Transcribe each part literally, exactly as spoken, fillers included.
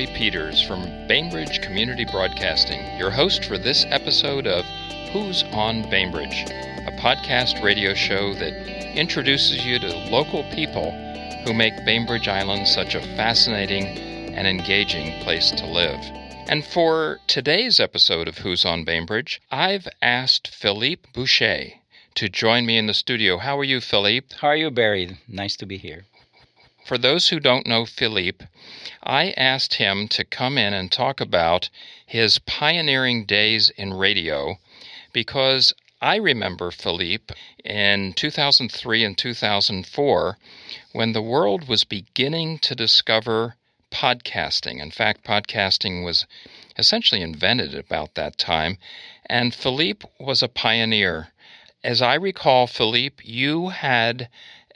Barry Peters from Bainbridge Community Broadcasting, your host for this episode of Who's on Bainbridge, a podcast radio show that introduces you to local people who make Bainbridge Island such a fascinating and engaging place to live. And for today's episode of Who's on Bainbridge, I've asked Philippe Boucher to join me in the studio. How are you, Philippe? How are you, Barry? Nice to be here. For those who don't know Philippe, I asked him to come in and talk about his pioneering days in radio because I remember Philippe in two thousand three and two thousand four when the world was beginning to discover podcasting. In fact, podcasting was essentially invented about that time, and Philippe was a pioneer. As I recall, Philippe, you had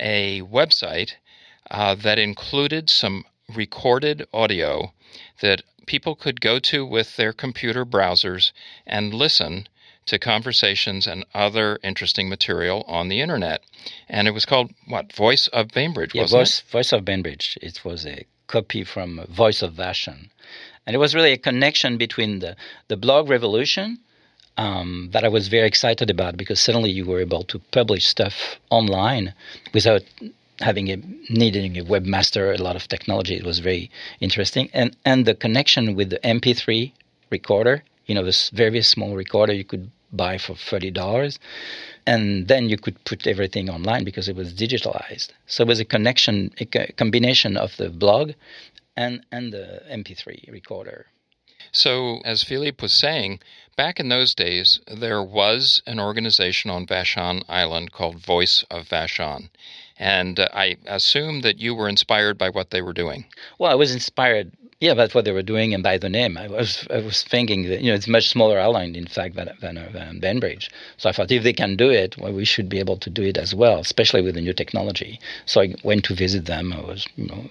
a website Uh, that included some recorded audio that people could go to with their computer browsers and listen to conversations and other interesting material on the internet. And it was called, what, Voice of Bainbridge, yeah, wasn't Voice, it? Voice of Bainbridge. It was a copy from Voice of Vashon. And it was really a connection between the, the blog revolution um, that I was very excited about because suddenly you were able to publish stuff online without having a needing a webmaster, a lot of technology. It was very interesting. And and the connection with the M P three recorder, you know, this very small recorder you could buy for thirty dollars. And then you could put everything online because it was digitalized. So it was a connection, a combination of the blog and, and the M P three recorder. So, as Philippe was saying, back in those days, there was an organization on Vashon Island called Voice of Vashon. And uh, I assume that you were inspired by what they were doing. Well, I was inspired, yeah, by what they were doing and by the name. I was I was thinking that, you know, it's a much smaller island, in fact, than, than, than Bainbridge. So I thought if they can do it, well, we should be able to do it as well, especially with the new technology. So I went to visit them. I was, you know,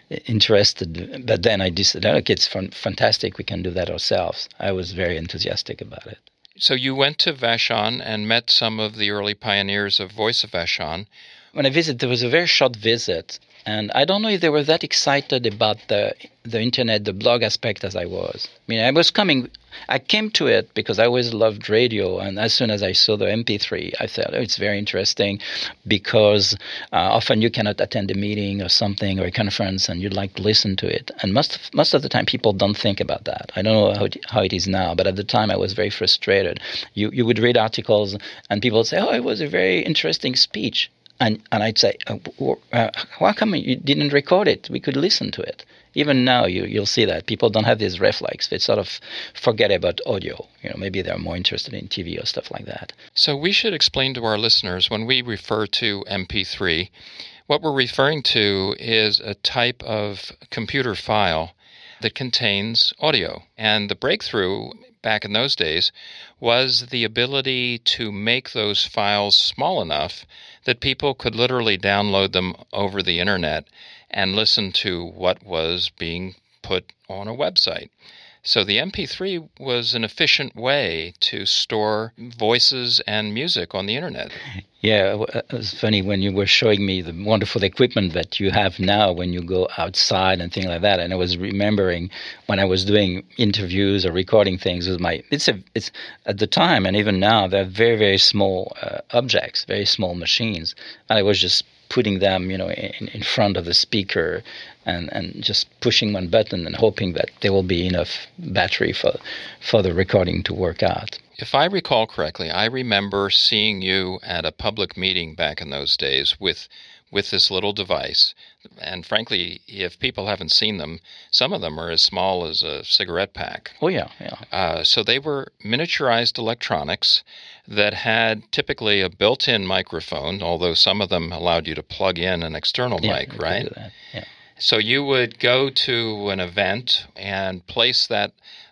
interested. But then I decided, okay, it's fun, fantastic. We can do that ourselves. I was very enthusiastic about it. So you went to Vashon and met some of the early pioneers of Voice of Vashon. When I visited, there was a very short visit, and I don't know if they were that excited about the the internet, the blog aspect as I was. I mean, I was coming, I came to it because I always loved radio, and as soon as I saw the M P three, I thought, oh, it's very interesting because uh, often you cannot attend a meeting or something or a conference, and you'd like to listen to it. And most of, most of the time, people don't think about that. I don't know how it, how it is now, but at the time, I was very frustrated. You you would read articles, and people would say, oh, it was a very interesting speech. And and I'd say, uh, uh, how come you didn't record it? We could listen to it. Even now, you, you'll see that people don't have this reflex. They sort of forget about audio. You know, maybe they're more interested in T V or stuff like that. So we should explain to our listeners, when we refer to M P three, what we're referring to is a type of computer file that contains audio. And the breakthrough back in those days was the ability to make those files small enough that people could literally download them over the internet and listen to what was being put on a website. So the M P three was an efficient way to store voices and music on the internet. Yeah, it was funny when you were showing me the wonderful equipment that you have now when you go outside and things like that. And I was remembering when I was doing interviews or recording things with my, it's a, it's at the time and even now, they're very, very small uh, objects, very small machines. And I was just putting them, you know, in, in front of the speaker and, and just pushing one button and hoping that there will be enough battery for for the recording to work out. If I recall correctly, I remember seeing you at a public meeting back in those days with with this little device. And frankly, if people haven't seen them, some of them are as small as a cigarette pack. Oh, yeah, yeah. Uh, so they were miniaturized electronics that had typically a built-in microphone, although some of them allowed you to plug in an external yeah, mic, right? Do that. Yeah. So you would go to an event and place that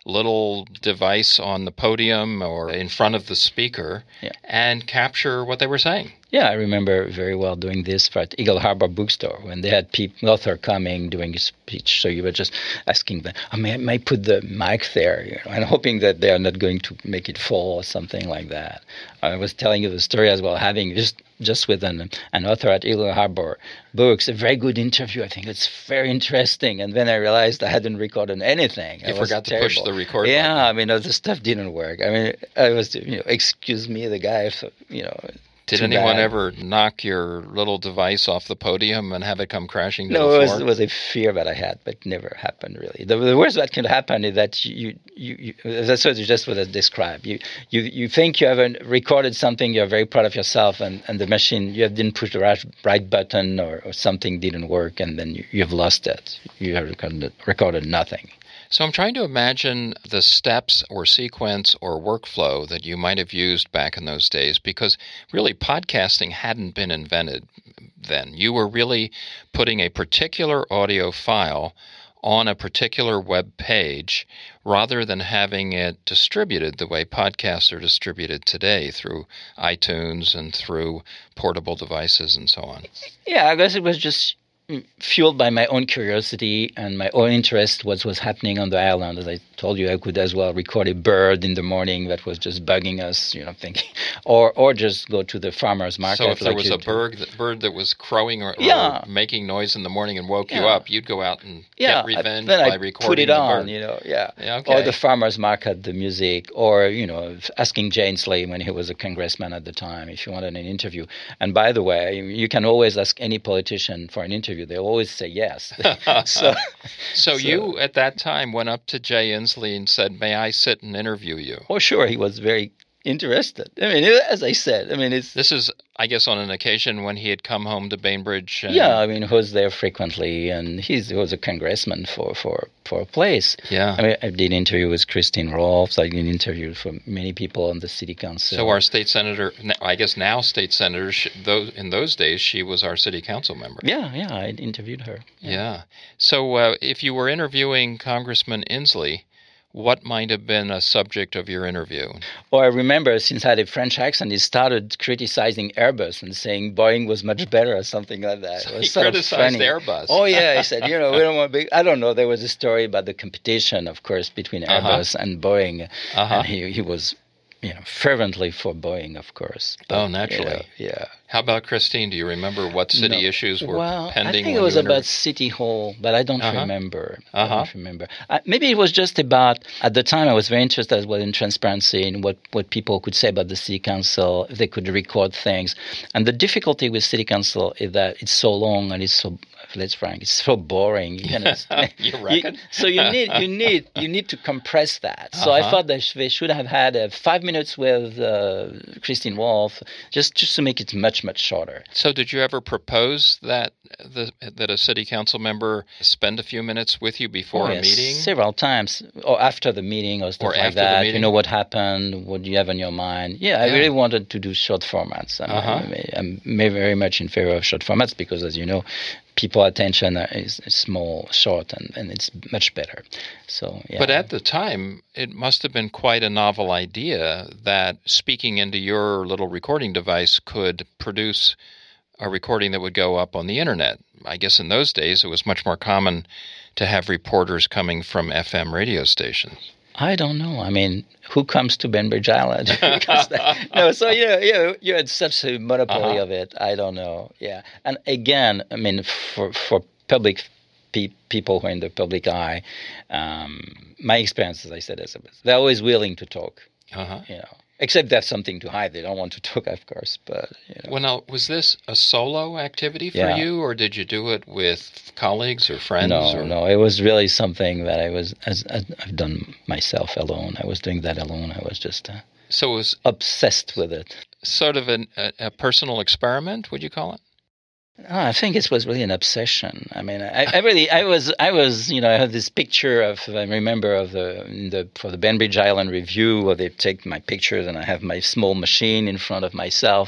little device on the podium or in front of the speaker yeah. and capture what they were saying. Yeah, I remember very well doing this for at Eagle Harbor Bookstore when they had people, author coming doing a speech. So you were just asking them, oh, may, I, may I put the mic there? You know, and hoping that they are not going to make it fall or something like that. I was telling you the story as well, having just just with an, an author at Eagle Harbor Books, a very good interview. I think it's very interesting. And then I realized I hadn't recorded anything. You forgot to push the record Yeah, button. I mean, the stuff didn't work. I mean, I was, you know, excuse me, the guy, you know. Did Too anyone bad. ever knock your little device off the podium and have it come crashing to no, the it floor? was, it was a fear that I had, but never happened really. The, the worst that can happen is that you, you, you that's what just what I described. You, you, you think you haven't recorded something, you're very proud of yourself, and, and the machine, you didn't push the right, right button, or, or something didn't work, and then you, you've lost it. You have recorded, recorded nothing. So I'm trying to imagine the steps or sequence or workflow that you might have used back in those days, because really podcasting hadn't been invented then. You were really putting a particular audio file on a particular web page rather than having it distributed the way podcasts are distributed today through iTunes and through portable devices and so on. Yeah, I guess it was just fueled by my own curiosity and my own interest what was happening on the island. As I told you, I could as well record a bird in the morning that was just bugging us, you know, thinking, or or just go to the farmer's market. So if there like was a bird that, bird that was crowing or, yeah. or making noise in the morning and woke yeah. you up, you'd go out and yeah. get revenge then by I recording put it the on, bird. you know, yeah. yeah okay. Or the farmer's market, the music, or, you know, asking Jane Slay when he was a congressman at the time if you wanted an interview. And by the way, you can always ask any politician for an interview. They'll always say yes. so, so, so you, at that time, went up to Jay Inslee and said, may I sit and interview you? Oh, sure. He was very interested. I mean, as I said, I mean, it's... This is, I guess, on an occasion when he had come home to Bainbridge. And... Yeah, I mean, he was there frequently, and he's, he was a congressman for, for, for a place. Yeah. I mean, I did interview with Christine Rolfs. I did interview for many people on the city council. So our state senator, I guess now state senator, she, those, in those days, she was our city council member. Yeah, yeah, I interviewed her. Yeah. yeah. So uh, if you were interviewing Congressman Inslee, what might have been a subject of your interview? Well, I remember, since I had a French accent, he started criticizing Airbus and saying Boeing was much better or something like that. So it was he sort criticized of funny. Airbus. Oh, yeah. He said, you know, we don't want to be... I don't know. There was a story about the competition, of course, between Airbus uh-huh. and Boeing. Uh-huh. And he, he was, you know, fervently for Boeing, of course. But, oh, naturally. You know, yeah. How about Christine? Do you remember what city no. issues were well, pending? I think when it was you about inter- City Hall, but I don't uh-huh. remember. Uh-huh. I don't remember. Uh, maybe it was just about, at the time I was very interested as well in transparency and what, what people could say about the City Council, if they could record things. And the difficulty with City Council is that it's so long and it's so, let's frank, it's so boring. You know, you reckon? You, so you need you need you need to compress that. So uh-huh. I thought that they should have had uh, five minutes with uh, Christine Wolf, just just to make it much much shorter. So did you ever propose that the, that a city council member spend a few minutes with you before oh, a yes, meeting? Several times, or after the meeting, or stuff or like after that. The meeting? You know what happened? What do you have on your mind? Yeah, I yeah. really wanted to do short formats. I uh-huh. I'm, I'm very much in favor of short formats because, as you know, people attention is small, short, and, and it's much better. So, yeah. But at the time, it must have been quite a novel idea that speaking into your little recording device could produce a recording that would go up on the internet. I guess in those days, it was much more common to have reporters coming from F M radio stations. I don't know. I mean, who comes to Bainbridge Island? that, no, so you know, you you had such a monopoly uh-huh. of it. I don't know. Yeah, and again, I mean, for for public pe- people who are in the public eye, um, my experience, as I said, is they're always willing to talk. Uh-huh. You know, except they have something to hide. They don't want to talk, of course. But you know. Well, now, was this a solo activity for yeah. you, or did you do it with colleagues or friends? No, or? no. It was really something that I was, as, as I've done myself alone. I was doing that alone. I was just uh, so it was obsessed with it. Sort of an, a, a personal experiment, would you call it? Oh, I think it was really an obsession. I mean, I, I really, I was, I was, you know, I had this picture of, I remember of the, in the for the Bainbridge Island Review, where they take my pictures and I have my small machine in front of myself,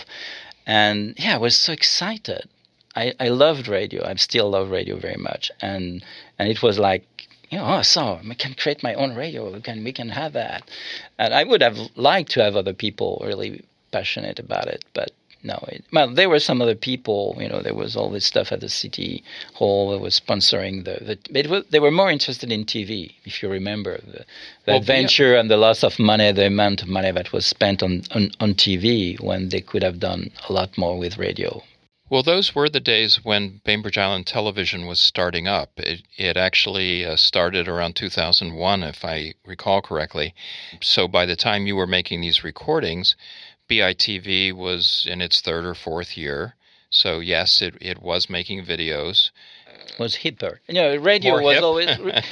and yeah, I was so excited. I, I loved radio. I still love radio very much, and and it was like you know, oh, so I can create my own radio. We can we can have that. And I would have liked to have other people really passionate about it, but no. It, well, there were some other people. You know, there was all this stuff at the city hall that was sponsoring the. the it was, they were more interested in T V, if you remember the, the well, adventure yeah. and the loss of money, the amount of money that was spent on, on on T V when they could have done a lot more with radio. Well, those were the days when Bainbridge Island Television was starting up. It, it actually uh, started around two thousand one, if I recall correctly. So by the time you were making these recordings, B I T V was in its third or fourth year. So yes, it, it was making videos. Was hipper. You know, radio More was hip. always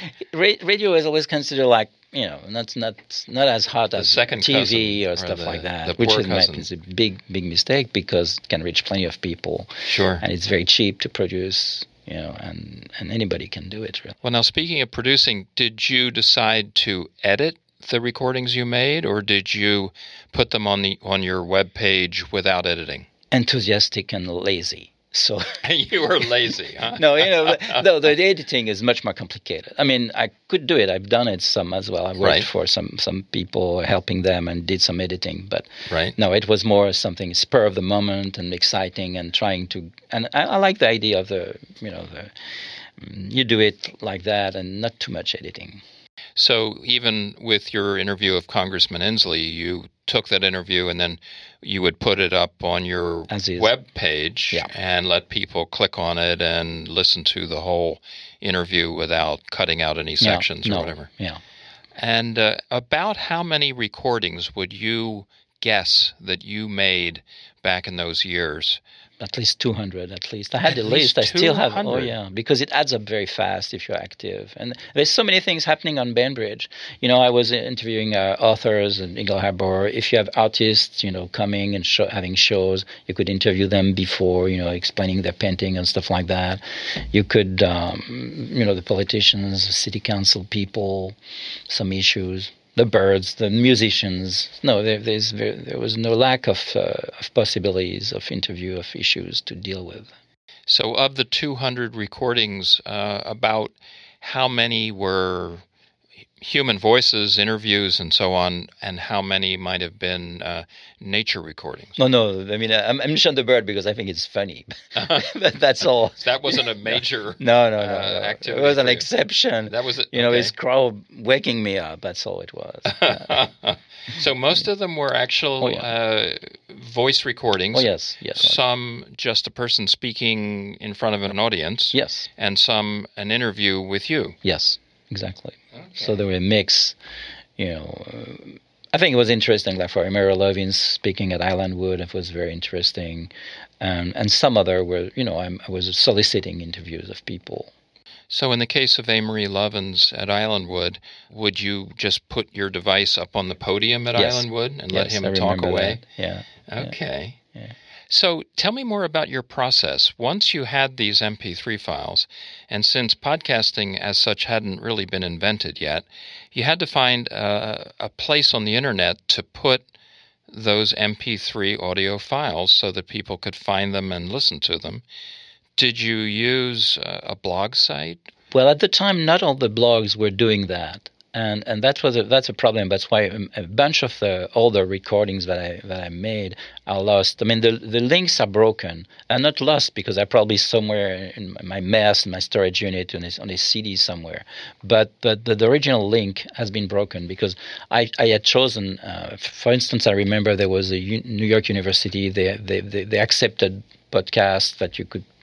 ra- radio was always considered like, you know, not not not as hot The as second T V cousin, or or stuff the- like that, the which poor is, my- cousin. is a big big mistake because it can reach plenty of people, Sure. and it's very cheap to produce. You know, and and anybody can do it. Really. Well, now speaking of producing, did you decide to edit the recordings you made, or did you put them on the on your web page without editing? Enthusiastic and lazy. So You were lazy, huh? no, you know, the, the, the editing is much more complicated. I mean, I could do it. I've done it some as well. I worked Right. for some some people, helping them, and did some editing. But Right. no, it was more something spur of the moment and exciting, and trying to. And I, I like the idea of the, you know, the you do it like that, and not too much editing. So even with your interview of Congressman Inslee, you took that interview and then you would put it up on your As is. web page Yeah. and let people click on it and listen to the whole interview without cutting out any sections no, or no, whatever. Yeah. And uh, about how many recordings would you guess that you made back in those years? At least two hundred, at least. I had At the least list. I still have. Oh, two hundred. yeah, because it adds up very fast if you're active. And there's so many things happening on Bainbridge. You know, I was interviewing uh, authors in Eagle Harbor. If you have artists, you know, coming and show, having shows, you could interview them before, you know, explaining their painting and stuff like that. You could, um, you know, the politicians, city council people, some issues. The birds, the musicians. No, there, there's there was no lack of uh, of possibilities of interview of issues to deal with. So of the two hundred recordings, uh, about how many were human voices, interviews, and so on, and how many might have been uh, nature recordings? No, no. I mean, I, I mentioned the bird because I think it's funny. But that's all. That wasn't a major No, no, no. uh, no. activity It was an for you. exception. That was it. You know, okay. his crow waking me up. That's all it was. Uh, So most of them were actual Oh, yeah. uh, voice recordings. oh yes, yes, Some just a person speaking in front of an audience. yes, And some an interview with you. yes. Exactly. So there were a mix. You know, uh, I think it was interesting. Like for Emerald Lovins speaking at Islandwood, it was very interesting, um, and some other were. You know, I'm, I was soliciting interviews of people. So in the case of Amory Lovins at Islandwood, would you just put your device up on the podium at Yes. Islandwood and let Yes, him I talk remember away? that. Yeah. Okay. Yeah. So tell me more about your process. Once you had these M P three files, and since podcasting as such hadn't really been invented yet, you had to find uh, a place on the internet to put those M P three audio files so that people could find them and listen to them. Did you use uh, a blog site? Well, at the time, not all the blogs were doing that, and and that was a, that's a problem. That's why a, a bunch of the older recordings that I that I made are lost. I mean, the the links are broken, and not lost because they're probably somewhere in my mess, in my storage unit, on a, on a C D somewhere. But but the, the original link has been broken because I, I had chosen. Uh, for instance, I remember there was a U- New York University. They they they, they accepted podcasts that you could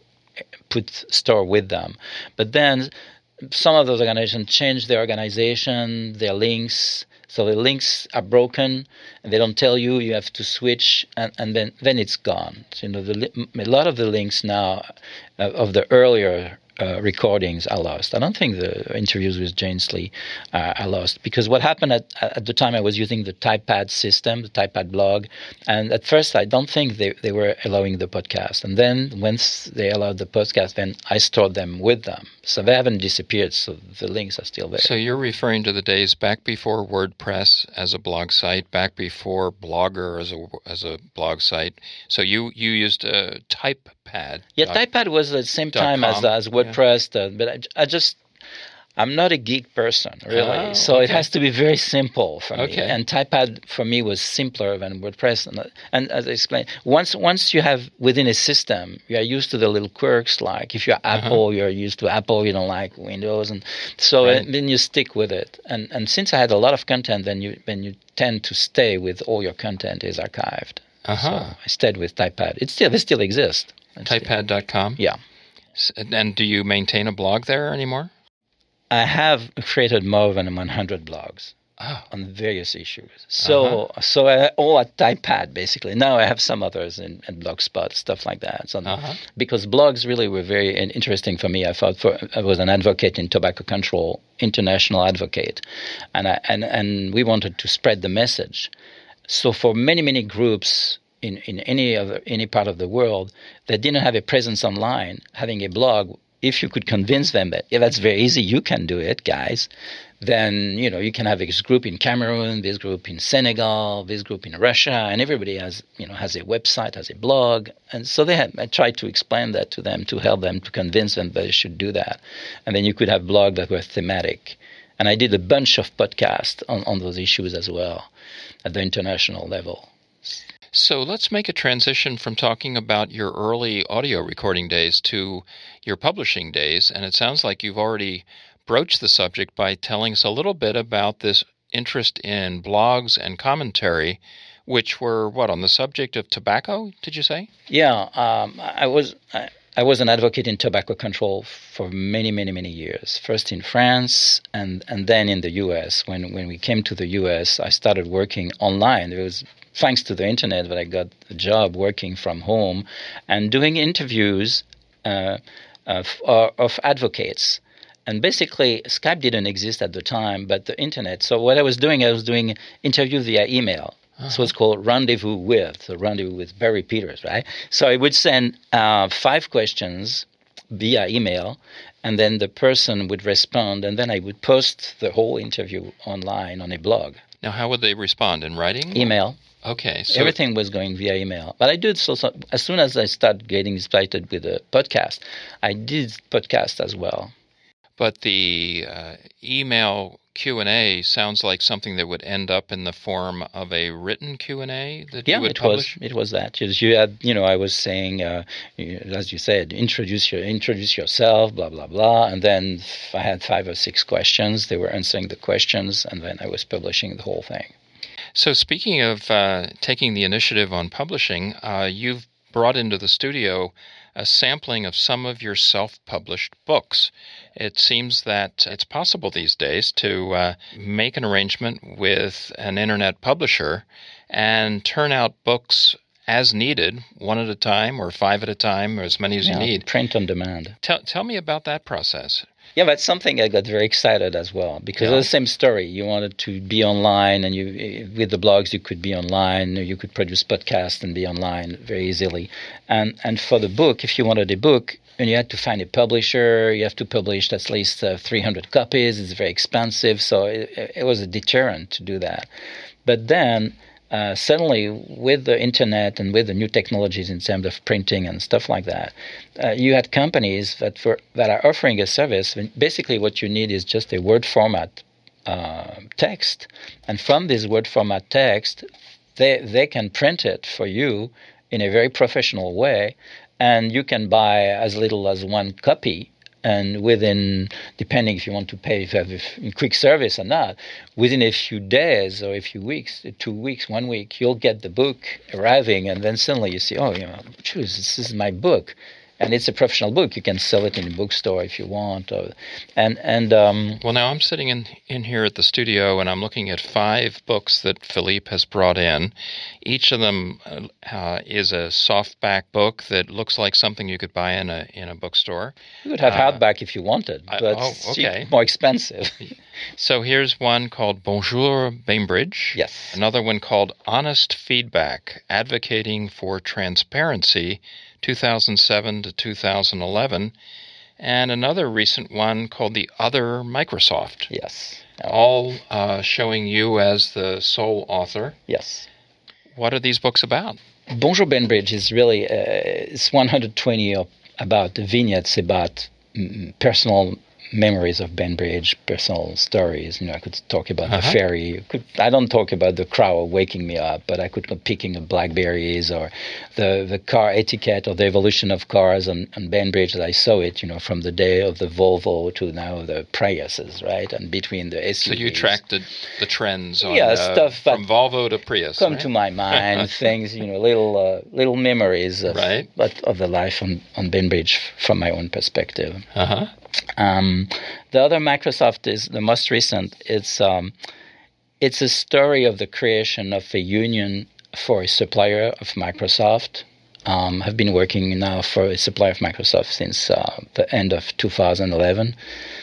put store with them, but then some of those organizations changed their organization, their links, so the links are broken, and they don't tell you. You have to switch, and, and then then it's gone. So, you know, the, a lot of the links now uh, of the earlier uh, recordings are lost. I don't think the interviews with Jane Slee uh, are lost because what happened at at the time I was using the TypePad system, the TypePad blog, and at first I don't think they, they were allowing the podcast. And then once they allowed the podcast, then I stored them with them. So they haven't disappeared, so the links are still there. So you're referring to the days back before WordPress as a blog site, back before Blogger as a as a blog site. So you, you used a TypePad. Yeah, dot- TypePad was at the same dot time as com, as WordPress, uh, but I, I just I'm not a geek person, really. Oh, so okay. it has to be very simple for me. Okay. And TypePad for me was simpler than WordPress. And, and as I explained, once once you have within a system, you are used to the little quirks. Like if you're Apple, uh-huh. you're used to Apple. You don't like Windows, and so right. uh, then you stick with it. And and since I had a lot of content, then you then you tend to stay with all your content is archived. Uh-huh. So I stayed with TypePad. It still it still exists. typepad dot com? Yeah. And do you maintain a blog there anymore? I have created more than one hundred blogs oh. on various issues. So uh-huh. so I, all at TypePad, basically. Now I have some others in, in Blogspot, stuff like that. So uh-huh. Because blogs really were very interesting for me. I thought for, I was an advocate in tobacco control, international advocate, and I, and and we wanted to spread the message. So for many, many groups in, in any other any part of the world that didn't have a presence online, having a blog, if you could convince them that, yeah, that's very easy, you can do it, guys, then, you know, you can have this group in Cameroon, this group in Senegal, this group in Russia, and everybody has, you know, has a website, has a blog. And so they had, I tried to explain that to them, to help them, to convince them that they should do that. And then you could have blogs that were thematic. And I did a bunch of podcasts on, on those issues as well at the international level. So let's make a transition from talking about your early audio recording days to your publishing days. And it sounds like you've already broached the subject by telling us a little bit about this interest in blogs and commentary, which were, what, on the subject of tobacco, did you say? Yeah, um, I was... I, I was an advocate in tobacco control for many, many, many years. First in France and, and then in the U S. When when we came to the U S, I started working online. It was thanks to the internet that I got a job working from home and doing interviews uh, of, uh, of advocates. And basically, Skype didn't exist at the time, but the internet. So what I was doing, I was doing interviews via email. Uh-huh. So it's called Rendezvous With, so Rendezvous with Barry Peters, right? So I would send uh, five questions via email, and then the person would respond, and then I would post the whole interview online on a blog. Now, how would they respond? In writing? Email. Okay. So everything was going via email. But I did so, so as soon as I started getting started with a podcast, I did podcast as well. But the uh, email Q and A sounds like something that would end up in the form of a written Q and A that yeah, you would it publish? was. It was that. You had, you know, I was saying, uh, as you said, introduce your, introduce yourself, blah blah blah, and then I had five or six questions. They were answering the questions, and then I was publishing the whole thing. So, speaking of uh, taking the initiative on publishing, uh, you've brought into the studio a sampling of some of your self-published books. It seems that it's possible these days to uh, make an arrangement with an internet publisher and turn out books as needed, one at a time or five at a time, or as many as yeah, you need. Print on demand. Tell, tell me about that process. Yeah, that's something I got very excited as well, because yeah. It's the same story. You wanted to be online, and you, with the blogs, you could be online. You could produce podcasts and be online very easily. And and for the book, if you wanted a book, and you had to find a publisher, you have to publish at least uh, three hundred copies. It's very expensive, so it, it was a deterrent to do that. But then Uh, suddenly, with the internet and with the new technologies in terms of printing and stuff like that, uh, you had companies that for, that are offering a service. Basically, what you need is just a word format uh, text, and from this word format text, they they can print it for you in a very professional way, and you can buy as little as one copy. And within, depending if you want to pay if you have a quick service or not, within a few days or a few weeks, two weeks, one week, you'll get the book arriving, and then suddenly you see, oh, you know, choose this is my book, and it's a professional book. You can sell it in a bookstore if you want, or, and and um, well, now I'm sitting in in here at the studio, and I'm looking at five books that Philippe has brought in. Each of them uh, is a softback book that looks like something you could buy in a in a bookstore. You could have uh, hardback if you wanted, but I, oh, okay. It's more expensive. So here's one called Bonjour Bainbridge. Yes. Another one called Honest Feedback, Advocating for Transparency, two thousand seven to two thousand eleven, and another recent one called The Other Microsoft. Yes. All uh, showing you as the sole author. Yes. What are these books about? Bonjour Bainbridge is really, uh, it's one hundred twenty of, about vignettes about mm, personal memories of Bainbridge, personal stories. You know, I could talk about uh-huh. the ferry. Could, I don't talk about the crowd waking me up, but I could go picking up blackberries or the, the car etiquette or the evolution of cars on, on Bainbridge as I saw it, you know, from the day of the Volvo to now the Priuses, right? And between the S U Vs. So you tracked the, the trends on, yeah, uh, stuff from Volvo to Prius, come right? to my mind, things, you know, little uh, little memories of, right. of the life on, on Bainbridge from my own perspective. Uh-huh. Um, the other Microsoft is the most recent. It's um, it's a story of the creation of a union for a supplier of Microsoft. Um, I've been working now for a supplier of Microsoft since uh, the end of two thousand eleven,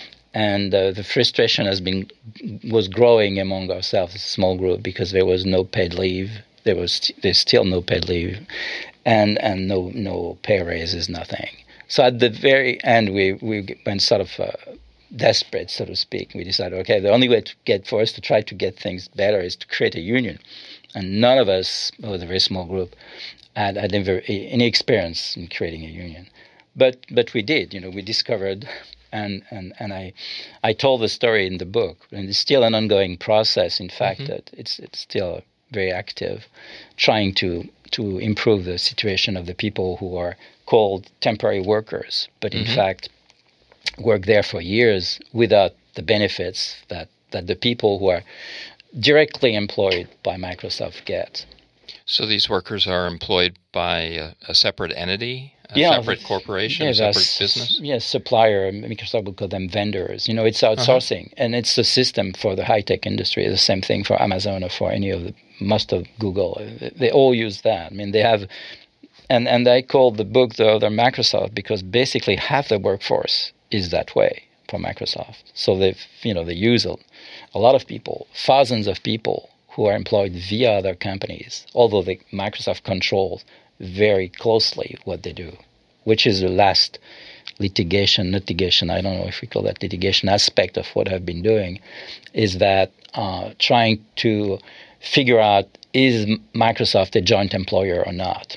and uh, the frustration has been was growing among ourselves, a small group, because there was no paid leave. There was there's still no paid leave, and and no no pay raises, nothing. So at the very end, we, we went sort of uh, desperate, so to speak. We decided, okay, the only way to get for us to try to get things better is to create a union. And none of us, it was a very small group, had, had never any experience in creating a union. But but we did, you know, we discovered, and, and, and I I told the story in the book. And it's still an ongoing process, in fact, mm-hmm. that it's it's still very active, trying to to improve the situation of the people who are called temporary workers, but in mm-hmm. fact work there for years without the benefits that, that the people who are directly employed by Microsoft get. So these workers are employed by a, a separate entity, a yeah, separate corporation, yeah, a separate business? Yes, supplier. Microsoft would call them vendors. You know, it's outsourcing, uh-huh. and it's the system for the high-tech industry. The same thing for Amazon or for any of the, most of Google. They all use that. I mean, they have... And and I called the book the other Microsoft because basically half the workforce is that way for Microsoft. So they've you know they use a, a lot of people, thousands of people who are employed via other companies. Although the Microsoft controls very closely what they do, which is the last litigation, litigation. I don't know if we call that litigation aspect of what I've been doing, is that uh, trying to figure out is Microsoft a joint employer or not.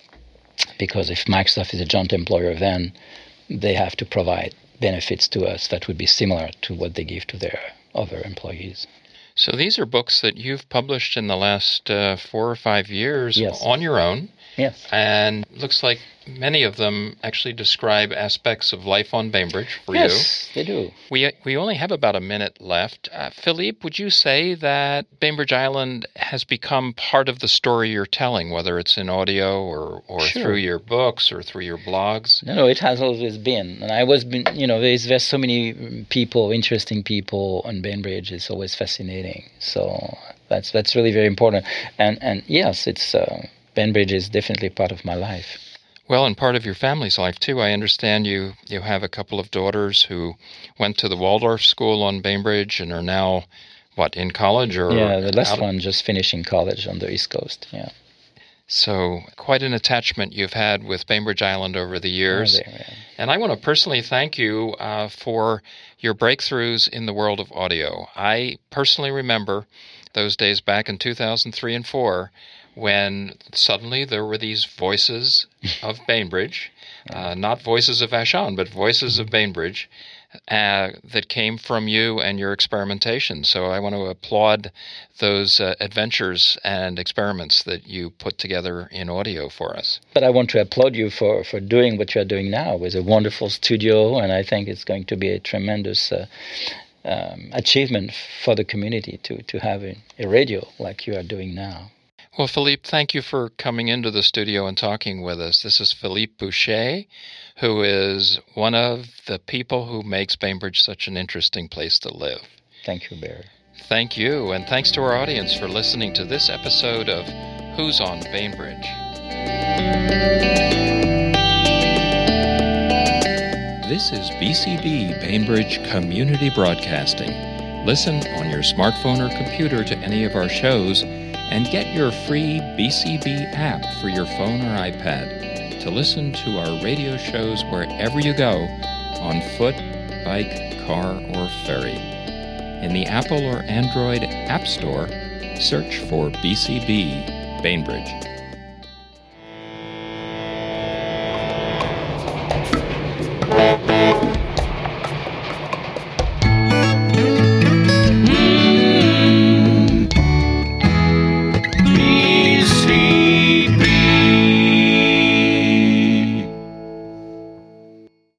Because if Microsoft is a joint employer, then they have to provide benefits to us that would be similar to what they give to their other employees. So these are books that you've published in the last uh, four or five years yes. on your own. Yes. And looks like many of them actually describe aspects of life on Bainbridge for yes, you. Yes, they do. We we only have about a minute left. Uh, Philippe, would you say that Bainbridge Island has become part of the story you're telling, whether it's in audio or, or sure. through your books or through your blogs? No, no, it has always been. And I was, been, you know, there's, there's so many people, interesting people on Bainbridge. It's always fascinating. So that's that's really very important. And, and yes, it's... Uh, Bainbridge is definitely part of my life. Well, and part of your family's life, too. I understand you, you have a couple of daughters who went to the Waldorf School on Bainbridge and are now, what, in college? Or yeah, the last of... one just finishing college on the East Coast, yeah. So quite an attachment you've had with Bainbridge Island over the years. Oh, there, yeah. And I want to personally thank you uh, for your breakthroughs in the world of audio. I personally remember those days back in two thousand three and four when suddenly there were these voices of Bainbridge, uh, not voices of Vashon, but voices of Bainbridge, uh, that came from you and your experimentation. So I want to applaud those uh, adventures and experiments that you put together in audio for us. But I want to applaud you for, for doing what you're doing now with a wonderful studio, and I think it's going to be a tremendous uh, um, achievement for the community to, to have a, a radio like you are doing now. Well, Philippe, thank you for coming into the studio and talking with us. This is Philippe Boucher, who is one of the people who makes Bainbridge such an interesting place to live. Thank you, Barry. Thank you, and thanks to our audience for listening to this episode of Who's on Bainbridge. This is B C B Bainbridge Community Broadcasting. Listen on your smartphone or computer to any of our shows, and get your free B C B app for your phone or iPad to listen to our radio shows wherever you go, on foot, bike, car, or ferry. In the Apple or Android App Store, search for B C B Bainbridge.